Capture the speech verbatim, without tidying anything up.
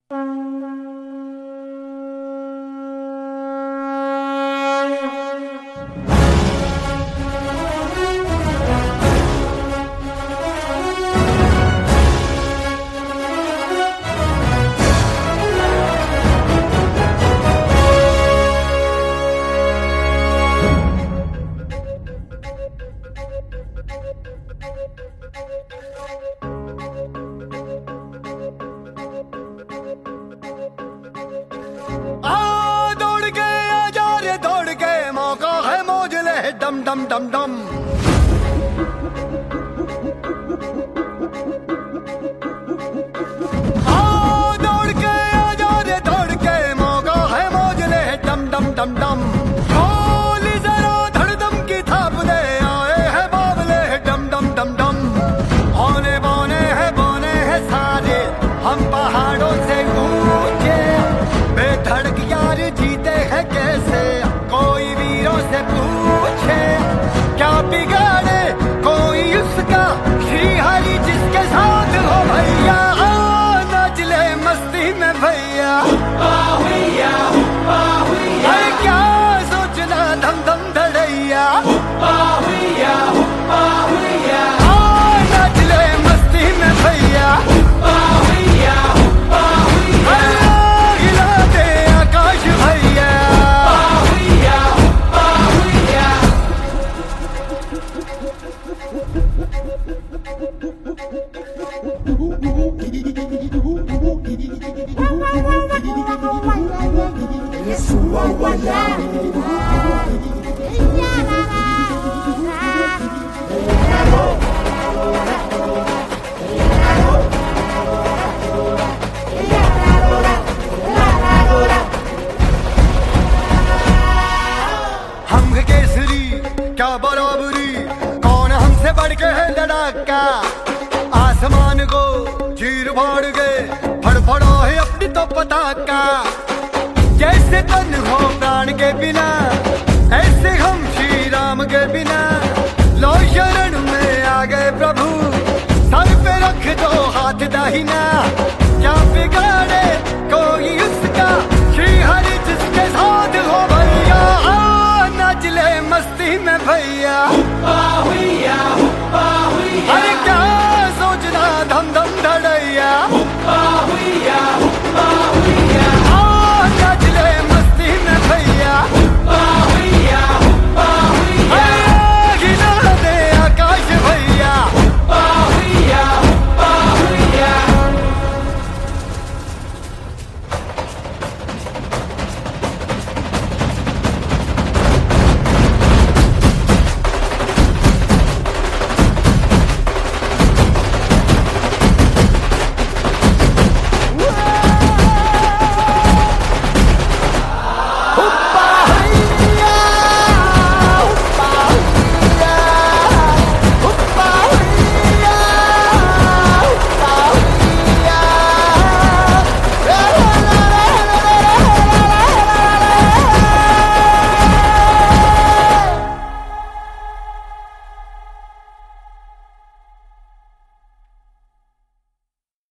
डम डम डम डम हाँ दौड़ के आजा रे दौड़ के मौका है मौज ले डम डम डम डम होली जरा धड़दम की थाप दे आए है बाबले डम डम डम डम होने बोने है बोने है सारे हम पहाड़ों से ऊंचे बेधड़क यार जीते हैं कैसे कोई वीरों से पूछे क्या बिगाड़े कोई उसका श्री हरि जिसके साथ हो भैया नाच ले मस्ती में भैया अरे क्या सोचना धम धम धड़ैया नाच ले मस्ती में भैया हिला दे आकाश भैया हम केसरी क्या बराबरी कौन हमसे बढ़ के है लड़ाका आसमान को चीर फाड़ गए फड़फड़ा है अपनी तो पताका जैसे तन हो प्राण के बिना ऐसे हम श्री राम के बिना लो शरण में आ गए प्रभु सर पे रख दो हाथ दाहिना